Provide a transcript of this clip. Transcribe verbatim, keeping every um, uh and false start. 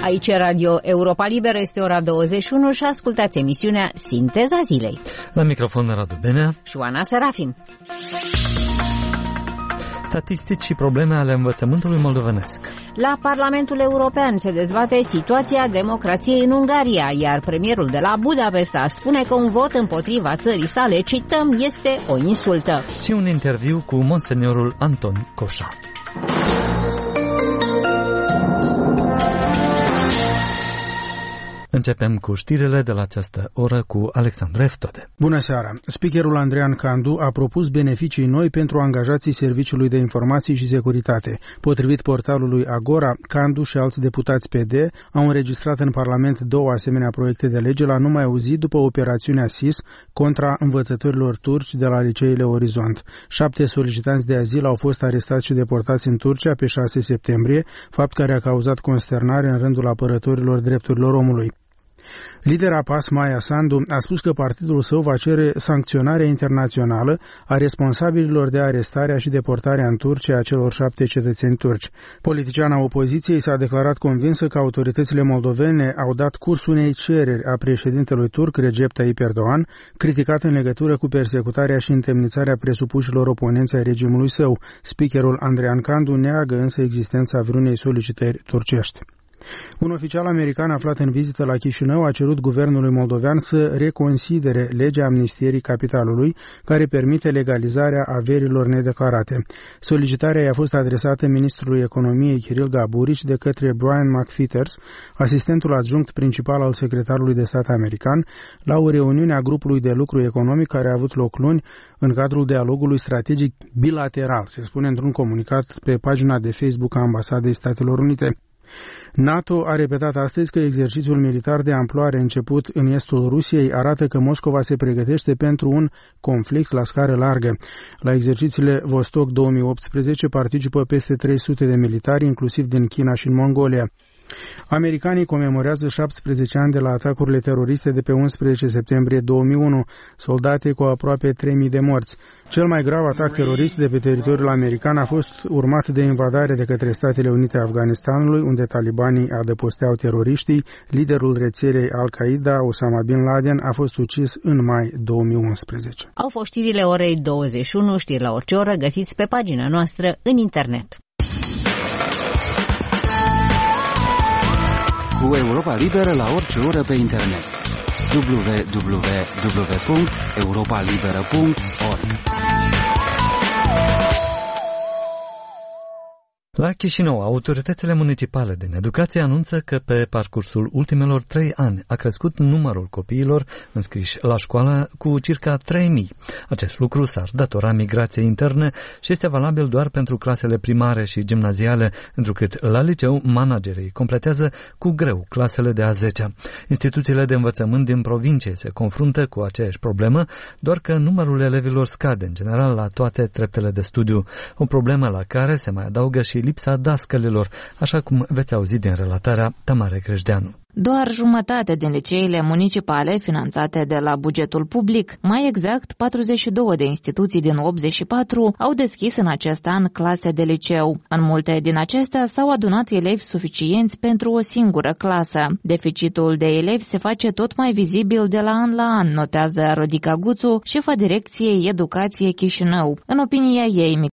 Aici Radio Europa Liberă, este ora douăzeci și unu și ascultați emisiunea Sinteza Zilei. La microfon Radu Benea și Oana Serafim. Statistici și probleme ale învățământului moldovenesc. La Parlamentul European se dezbate situația democrației în Ungaria, iar premierul de la Budapesta spune că un vot împotriva țării sale, cităm, este o insultă. Și un interviu cu monseniorul Anton Coșa. Începem cu știrile de la această oră cu Alexandru Eftode. Bună seara! Speakerul Andrean Candu a propus beneficii noi pentru angajații Serviciului de Informații și Securitate. Potrivit portalului Agora, Candu și alți deputați P D au înregistrat în Parlament două asemenea proiecte de lege la numai o zi după operațiunea S I S contra învățătorilor turci de la liceele Orizont. Șapte solicitanți de azil au fost arestați și deportați în Turcia pe șase septembrie, fapt care a cauzat consternare în rândul apărătorilor drepturilor omului. Lidera P A S, Maia Sandu, a spus că partidul său va cere sancționarea internațională a responsabililor de arestarea și deportarea în Turcia a celor șapte cetățeni turci. Politiciana opoziției s-a declarat convinsă că autoritățile moldovene au dat curs unei cereri a președintelui turc Recep Tayyip Erdogan, criticat în legătură cu persecutarea și întemnițarea presupușilor oponenți ai regimului său. Speakerul Andrean Candu neagă însă existența vreunei solicitări turcești. Un oficial american aflat în vizită la Chișinău a cerut guvernului moldovean să reconsidere legea amnistierii capitalului, care permite legalizarea averilor nedeclarate. Solicitarea i-a fost adresată ministrului economiei Kirill Gaburici de către Brian McFeeters, asistentul adjunct principal al secretarului de stat american, la o reuniune a grupului de lucru economic care a avut loc luni în cadrul dialogului strategic bilateral, se spune într-un comunicat pe pagina de Facebook a Ambasadei Statelor Unite. NATO a repetat astăzi că exercițiul militar de amploare început în estul Rusiei arată că Moscova se pregătește pentru un conflict la scară largă. La exercițiile Vostok două mii optsprezece participă peste trei sute de militari, inclusiv din China și în Mongolia. Americanii comemorează șaptesprezece ani de la atacurile teroriste de pe unsprezece septembrie două mii unu, soldate cu aproape trei mii de morți. Cel mai grav atac terorist de pe teritoriul american a fost urmat de invadare de către Statele Unite a Afganistanului, unde talibanii adăposteau teroriștii. Liderul rețelei Al-Qaeda, Osama Bin Laden, a fost ucis în mai două mii unsprezece. Au fost știrile orei douăzeci și unu, știri la orice oră, găsiți pe pagina noastră în internet. Cu Europa Liberă la orice oră pe internet. w w w punct europa liberă punct org. La Chișinău, autoritățile municipale din educație anunță că pe parcursul ultimelor trei ani a crescut numărul copiilor înscriși la școală cu circa trei mii. Acest lucru s-ar datora migrației interne și este valabil doar pentru clasele primare și gimnaziale, întrucât la liceu managerii completează cu greu clasele de a zecea. Instituțiile de învățământ din provincie se confruntă cu aceeași problemă, doar că numărul elevilor scade în general la toate treptele de studiu, o problemă la care se mai adaugă și lipsa dascălilor, așa cum veți auzi din relatarea Tamare Creșdeanu. Doar jumătate din liceele municipale finanțate de la bugetul public, mai exact patruzeci și două de instituții din optzeci și patru, au deschis în acest an clase de liceu. În multe din acestea s-au adunat elevi suficienți pentru o singură clasă. Deficitul de elevi se face tot mai vizibil de la an la an, notează Rodica Guțu, șefa Direcției Educație Chișinău. În opinia ei,